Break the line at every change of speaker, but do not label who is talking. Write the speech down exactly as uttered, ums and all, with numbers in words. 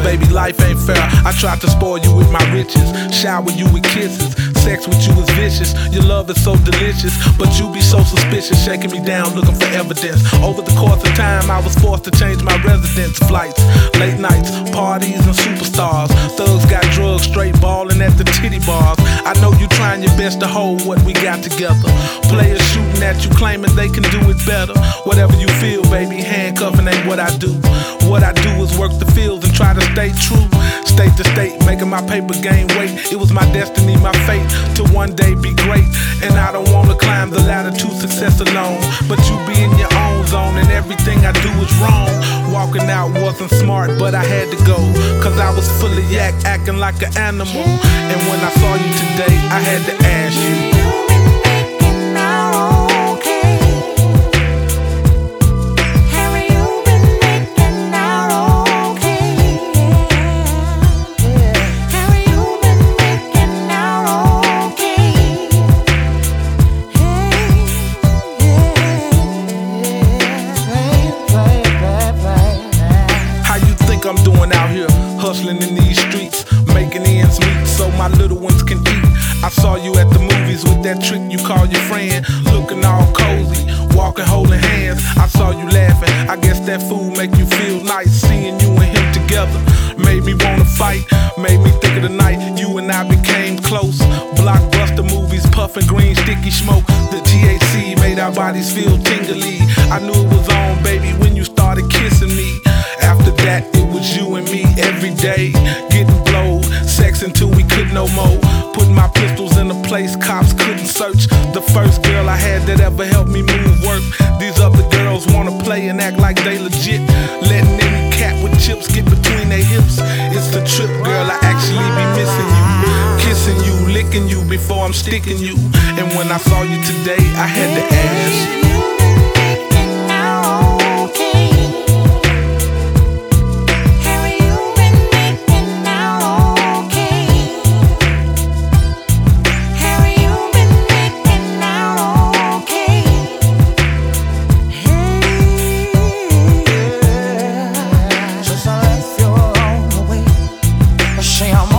baby, life ain't fair. I tried to spoil you with my riches, shower you with kisses, sex with you is vicious. Your love is so delicious, but you be so suspicious, shaking me down, looking for evidence. Over the course of time, I was forced to change my residence. Flights, late nights, parties, and superstars. Thugs got drugs, straight ballin' at the titty bars. I know you trying your best to hold what we got together. Players shooting at you, claiming they can do it better. Whatever you feel, baby, handcuffing ain't what I do. What I do is work the fields and try to stay true. State to state, making my paper game wait. It was my destiny, my fate, to one day be great. And I don't wanna climb the ladder to success alone, but you be in your own zone and everything I do is wrong. Walking out wasn't smart, but I had to go, cause I was full of yak, acting like an animal. And when I saw you today, I had to ask you, I'm doing out here, hustling in these streets, making ends meet so my little ones can eat. I saw you at the movies with that trick you call your friend, looking all cozy, walking holding hands. I saw you laughing, I guess that food make you feel nice. Seeing you and him together made me wanna fight, made me think of the night you and I became close. Blockbuster movies, puffing green sticky smoke. The T H C made our bodies feel tingly. I knew it was on, baby, when you started kissing me. After that, it was you and me every day, getting blowed, sex until we could no more. Putting my pistols in a place cops couldn't search. The first girl I had that ever helped me move work. These other girls wanna play and act like they legit, letting any cat with chips get between their hips. It's the trip, girl, I actually be missing you, kissing you, licking you before I'm sticking you. And when I saw you today, I had to ask,
Say I'm